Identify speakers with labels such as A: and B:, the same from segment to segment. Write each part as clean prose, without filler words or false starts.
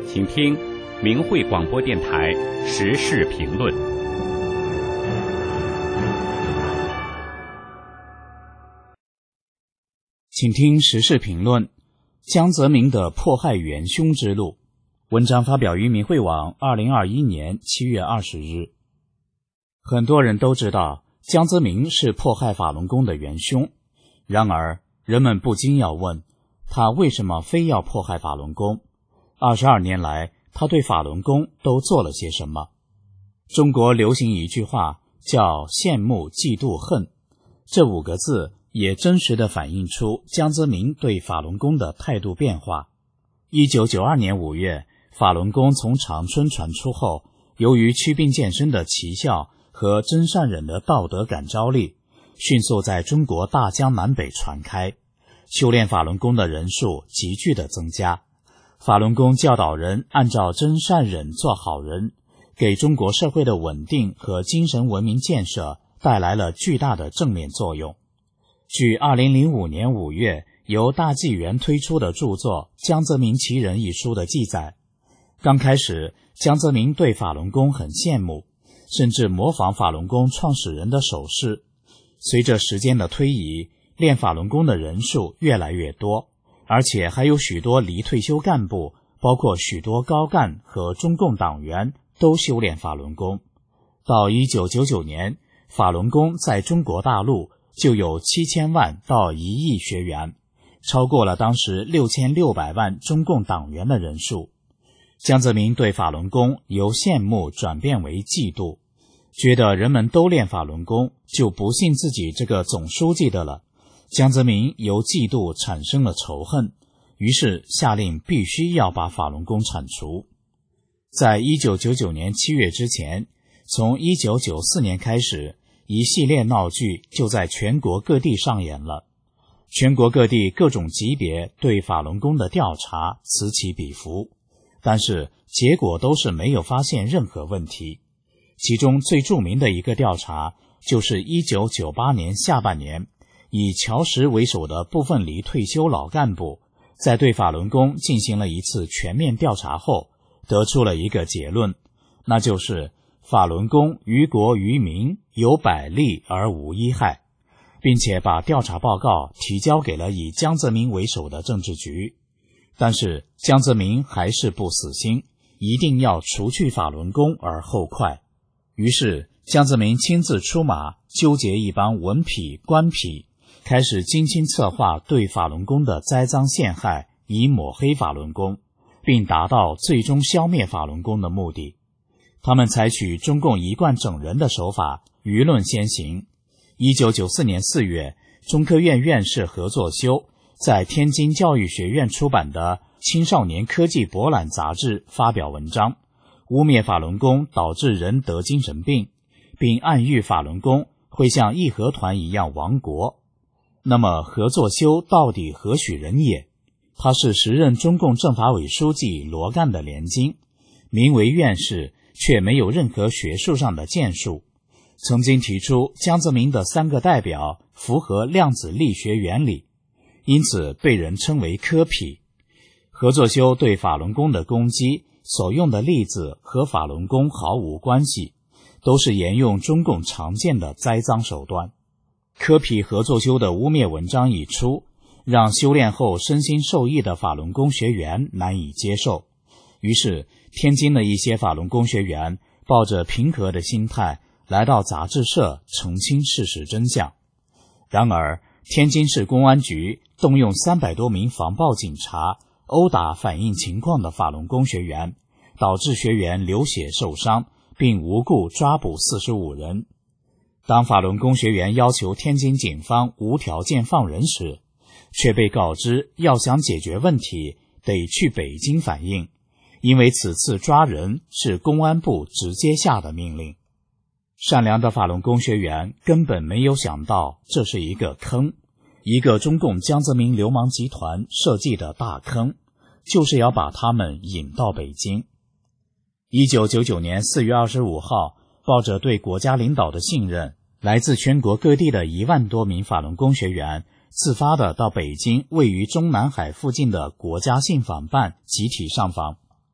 A: 请听明慧广播电台时事评论。
B: 请听时事评论：江泽民的迫害元凶之路。文章发表于明慧网2021年7月20日。很多人都知道江泽民是迫害法轮功的元凶，然而人们不禁要问，他为什么非要迫害法轮功？22年来，他对法轮功都做了些什么？中国流行一句话叫羡慕嫉妒恨，这5个字也真实地反映出江泽民对法轮功的态度变化。1992年5月，法轮功从长春传出后，由于祛病健身的奇效和真善忍的道德感召力，迅速在中国大江南北传开，修炼法轮功的人数急剧的增加。法轮功教导人按照真善忍做好人，给中国社会的稳定和精神文明建设带来了巨大的正面作用。据2005年5月由大纪元推出的著作《江泽民其人》一书的记载，刚开始江泽民对法轮功很羡慕，甚至模仿法轮功创始人的手势。随着时间的推移，练法轮功的人数越来越多，而且还有许多离退休干部，包括许多高干和中共党员都修炼法轮功。到1999年，法轮功在中国大陆就有7000万到1亿学员，超过了当时6600万中共党员的人数。江泽民对法轮功由羡慕转变为嫉妒，觉得人们都练法轮功，就不信自己这个总书记的了。江泽民由嫉妒产生了仇恨，于是下令必须要把法轮功铲除。在1999年7月之前，从1994年开始，一系列闹剧就在全国各地上演了。全国各地各种级别对法轮功的调查此起彼伏，但是结果都是没有发现任何问题。其中最著名的一个调查就是1998年下半年，以乔石为首的部分离退休老干部在对法轮功进行了一次全面调查后，得出了一个结论，那就是法轮功于国于民有百利而无一害，并且把调查报告提交给了以江泽民为首的政治局。但是江泽民还是不死心，一定要除去法轮功而后快。于是江泽民亲自出马，纠结一帮文痞官痞，开始精心策划对法轮功的栽赃陷害，以抹黑法轮功，并达到最终消灭法轮功的目的。他们采取中共一贯整人的手法，舆论先行。1994年4月，中科院院士何作修在天津教育学院出版的《青少年科技博览》杂志发表文章，污蔑法轮功导致人得精神病，并暗喻法轮功会像义和团一样亡国。那么何作修到底何许人也？他是时任中共政法委书记罗干的连襟，名为院士，却没有任何学术上的建树。曾经提出江泽民的3个代表符合量子力学原理，因此被人称为科痞。何作修对法轮功的攻击所用的例子和法轮功毫无关系，都是沿用中共常见的栽赃手段。科痞何作修的污蔑文章一出，让修炼后身心受益的法轮功学员难以接受，于是天津的一些法轮功学员抱着平和的心态来到杂志社澄清事实真相。然而天津市公安局动用300多名防暴警察殴打反映情况的法轮功学员，导致学员流血受伤，并无故抓捕45人。当法轮功学员要求天津警方无条件放人时，却被告知要想解决问题得去北京反映，因为此次抓人是公安部直接下的命令。善良的法轮功学员根本没有想到这是一个坑，一个中共江泽民流氓集团设计的大坑，就是要把他们引到北京。1999年4月25号，抱着对国家领导的信任，来自全国各地的1万多名法轮功学员自发地到北京位于中南海附近的国家信访办集体上访。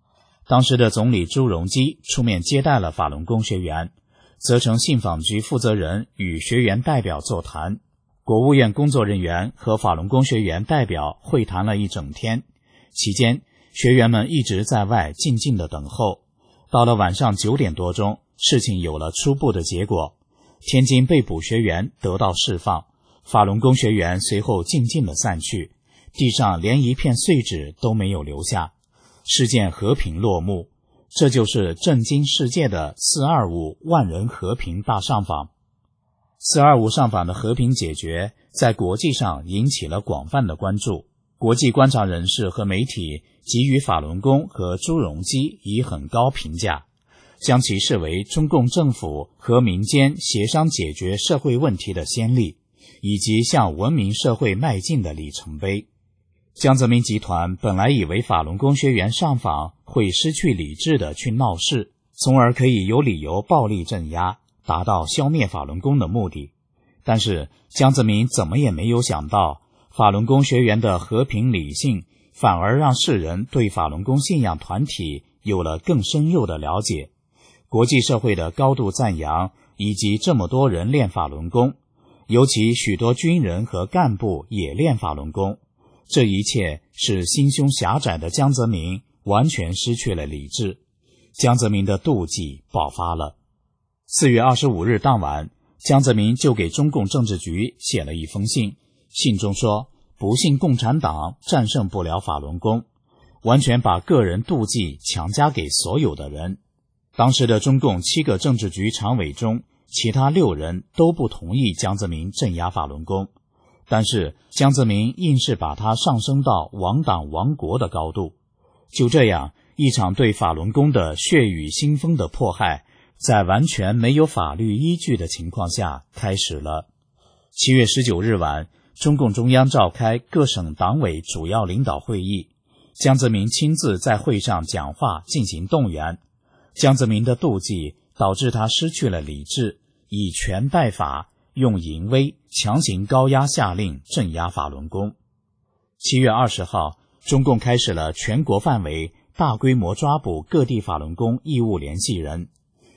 B: 当时的总理朱镕基出面接待了法轮功学员，责成信访局负责人与学员代表座谈。国务院工作人员和法轮功学员代表会谈了一整天，期间学员们一直在外静静地等候。到了晚上9点多钟，事情有了初步的结果，天津被捕学员得到释放，法轮功学员随后静静地散去，地上连一片碎纸都没有留下，事件和平落幕。这就是震惊世界的425万人和平大上访。425上访的和平解决在国际上引起了广泛的关注，国际观察人士和媒体给予法轮功和朱镕基以很高评价，将其视为中共政府和民间协商解决社会问题的先例，以及向文明社会迈进的里程碑。江泽民集团本来以为法轮功学员上访会失去理智地去闹事，从而可以有理由暴力镇压，达到消灭法轮功的目的。但是江泽民怎么也没有想到，法轮功学员的和平理性反而让世人对法轮功信仰团体有了更深入的了解，国际社会的高度赞扬，以及这么多人练法轮功，尤其许多军人和干部也练法轮功，这一切使心胸狭窄的江泽民完全失去了理智。江泽民的妒忌爆发了。4月25日当晚，江泽民就给中共政治局写了一封信，信中说不信共产党战胜不了法轮功，完全把个人妒忌强加给所有的人。当时的中共7个政治局常委中，其他6人都不同意江泽民镇压法轮功，但是江泽民硬是把它上升到亡党亡国的高度。就这样，一场对法轮功的血雨腥风的迫害，在完全没有法律依据的情况下开始了。7月19日晚，中共中央召开各省党委主要领导会议，江泽民亲自在会上讲话进行动员。江泽民的妒忌导致他失去了理智，以权代法，用淫威强行高压下令镇压法轮功。7月20号，中共开始了全国范围大规模抓捕各地法轮功义务联系人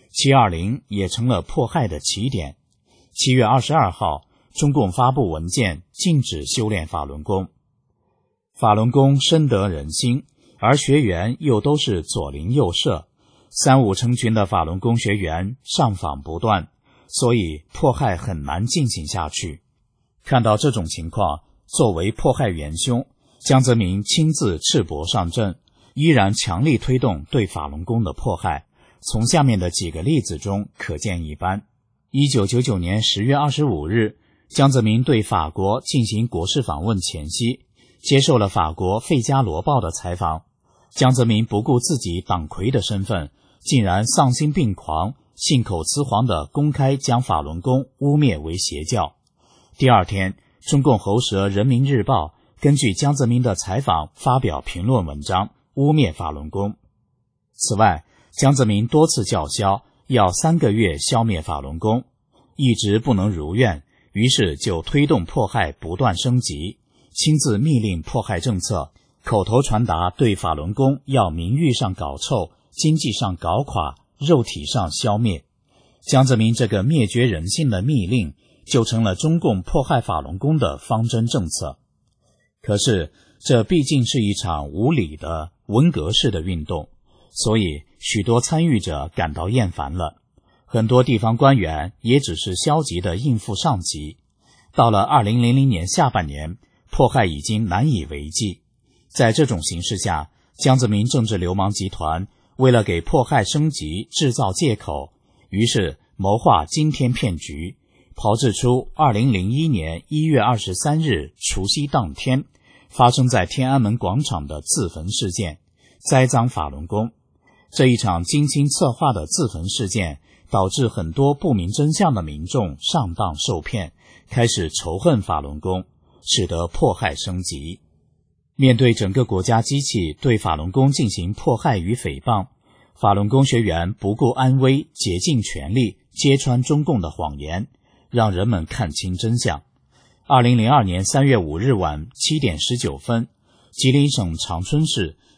B: ，720也成了迫害的起点。7月22号，中共发布文件禁止修炼法轮功。法轮功深得人心，而学员又都是左邻右舍，35成群的法轮功学员上访不断，所以迫害很难进行下去。看到这种情况，作为迫害元凶，江泽民亲自赤膊上阵，依然强力推动对法轮功的迫害。从下面的几个例子中可见一斑。1999年10月25日，江泽民对法国进行国事访问前夕，接受了法国《费加罗报》的采访。江泽民不顾自己党魁的身份，竟然丧心病狂、信口雌黄地公开将法轮功污蔑为邪教。第二天，中共喉舌《人民日报》根据江泽民的采访发表评论文章，污蔑法轮功。此外，江泽民多次叫嚣要3个月消灭法轮功，一直不能如愿，于是就推动迫害不断升级，亲自密令迫害政策，口头传达对法轮功要名誉上搞臭，经济上搞垮，肉体上消灭。江泽民这个灭绝人性的密令就成了中共迫害法轮功的方针政策。可是这毕竟是一场无理的文革式的运动，所以许多参与者感到厌烦了，很多地方官员也只是消极地应付上级。到了2000年下半年，迫害已经难以为继。在这种形势下，江泽民政治流氓集团为了给迫害升级制造借口，于是谋划惊天骗局，炮制出2001年1月23日除夕当天发生在天安门广场的自焚事件，栽赃法轮功。这一场精心策划的自焚事件，导致很多不明真相的民众上当受骗，开始仇恨法轮功，使得迫害升级。面对整个国家机器对法轮功进行迫害与诽谤，法轮功学员不顾安危，竭尽全力揭穿中共的谎言，让人们看清真相。2002年3月5日晚7点19分，吉林省长春市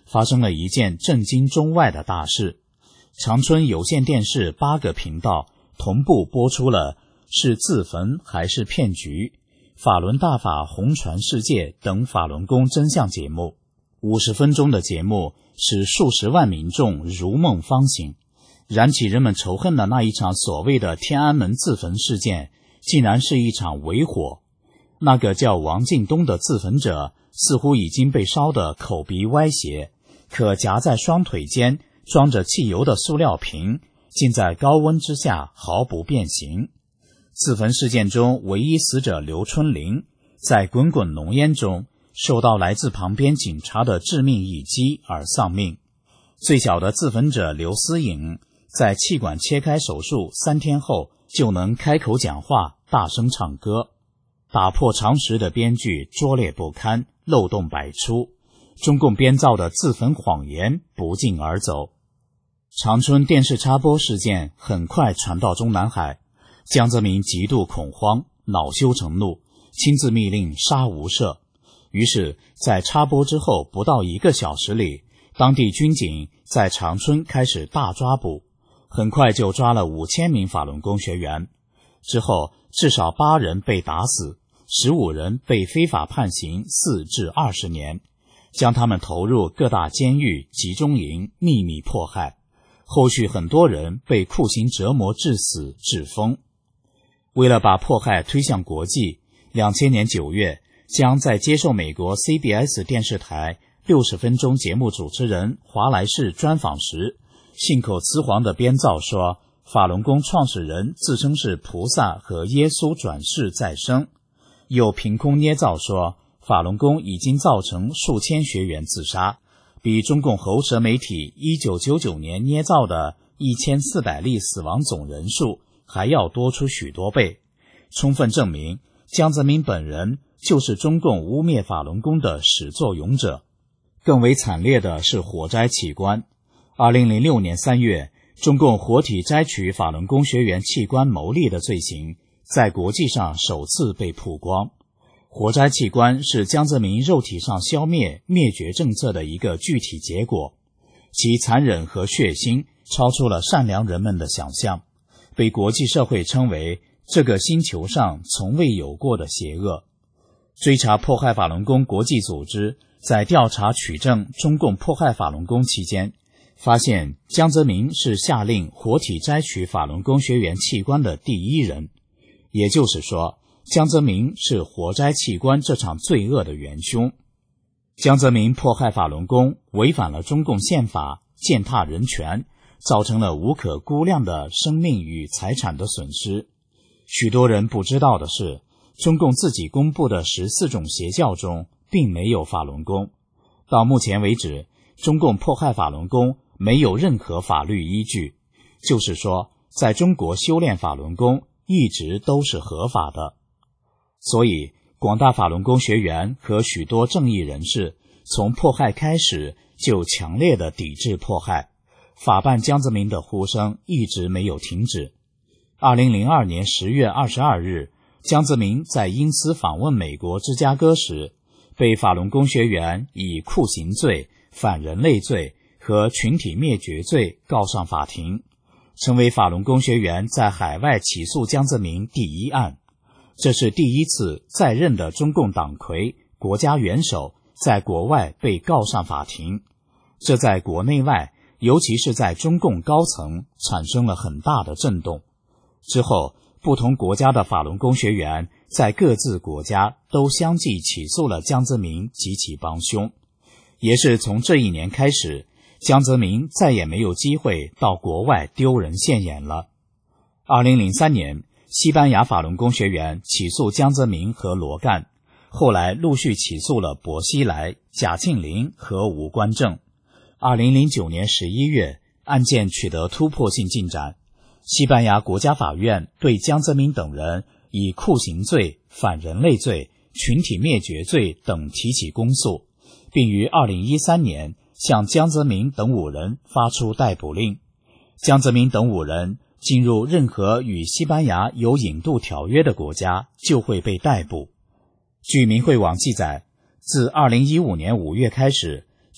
B: 发生了一件震惊中外的大事。长春有线电视8个频道同步播出了是自焚还是骗局、法轮大法红传世界等法轮功真相节目。50分钟的节目使数十万民众如梦方醒，燃起人们仇恨的那一场所谓的天安门自焚事件，竟然是一场伪火。那个叫王进东的自焚者似乎已经被烧得口鼻歪斜，可夹在双腿间装着汽油的塑料瓶竟在高温之下毫不变形。自焚事件中唯一死者刘春林在滚滚浓烟中受到来自旁边警察的致命一击而丧命。最小的自焚者刘思颖在气管切开手术3天后就能开口讲话，大声唱歌。打破常识的编剧拙劣不堪，漏洞百出，中共编造的自焚谎言不胫而走。长春电视插播事件很快传到中南海，江泽民极度恐慌，恼羞成怒，亲自密令杀无赦。于是在插播之后不到1个小时里，当地军警在长春开始大抓捕，很快就抓了5000名法轮功学员。之后至少8人被打死，15人被非法判刑4至20年，将他们投入各大监狱、集中营秘密迫害。后续很多人被酷刑折磨致死致疯。为了把迫害推向国际，2000年9月，将在接受美国 CBS 电视台60分钟节目主持人华莱士专访时，信口雌黄地编造说法轮功创始人自称是菩萨和耶稣转世再生，又凭空捏造说法轮功已经造成数千学员自杀，比中共喉舌媒体1999年捏造的1400例死亡总人数还要多出许多倍，充分证明江泽民本人就是中共污蔑法轮功的始作俑者。更为惨烈的是火摘器官。2006年3月，中共活体摘取法轮功学员器官牟利的罪行在国际上首次被曝光。火摘器官是江泽民肉体上消灭灭绝政策的一个具体结果，其残忍和血腥超出了善良人们的想象，被国际社会称为这个星球上从未有过的邪恶。追查迫害法轮功国际组织在调查取证中共迫害法轮功期间，发现江泽民是下令活体摘取法轮功学员器官的第一人，也就是说，江泽民是活摘器官这场罪恶的元凶。江泽民迫害法轮功，违反了中共宪法，践踏人权，造成了无可估量的生命与财产的损失。许多人不知道的是，中共自己公布的14种邪教中并没有法轮功。到目前为止，中共迫害法轮功没有任何法律依据，就是说，在中国修炼法轮功一直都是合法的。所以，广大法轮功学员和许多正义人士从迫害开始就强烈的抵制迫害，法办江泽民的呼声一直没有停止。2002年10月22日，江泽民在因私访问美国芝加哥时，被法轮功学员以酷刑罪、反人类罪和群体灭绝罪告上法庭，成为法轮功学员在海外起诉江泽民第一案。这是第一次在任的中共党魁、国家元首在国外被告上法庭，这在国内外，尤其是在中共高层产生了很大的震动。之后，不同国家的法轮功学员在各自国家都相继起诉了江泽民及其帮凶。也是从这一年开始，江泽民再也没有机会到国外丢人现眼了。2003年，西班牙法轮功学员起诉江泽民和罗干，后来陆续起诉了薄熙来、贾庆林和吴官正。2009年11月，案件取得突破性进展，西班牙国家法院对江泽民等人以酷刑罪、反人类罪、群体灭绝罪等提起公诉，并于2013年向江泽民等5人发出逮捕令。江泽民等5人进入任何与西班牙有引渡条约的国家就会被逮捕。据明慧网记载，自2015年5月开始，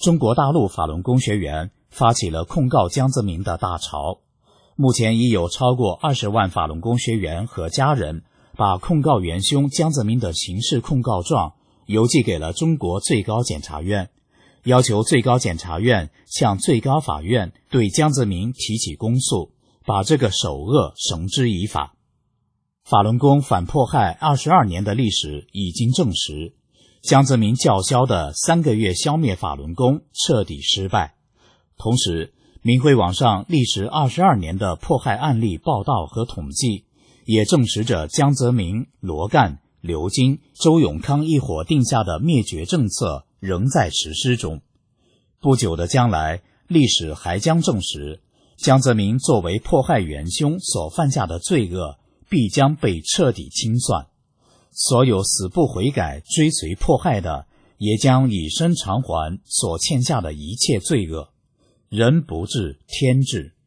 B: 中国大陆法轮功学员发起了控告江泽民的大潮。目前已有超过20万法轮功学员和家人把控告元凶江泽民的刑事控告状邮寄给了中国最高检察院，要求最高检察院向最高法院对江泽民提起公诉，把这个首恶绳之以法。法轮功反迫害22年的历史已经证实，江泽民叫嚣的3个月消灭法轮功彻底失败。同时，明慧网上历时22年的迫害案例报道和统计，也证实着江泽民、罗干、刘金、周永康一伙定下的灭绝政策仍在实施中。不久的将来，历史还将证实，江泽民作为迫害元凶所犯下的罪恶必将被彻底清算，所有死不悔改追随迫害的也将以身偿还所欠下的一切罪恶。人不治，天治。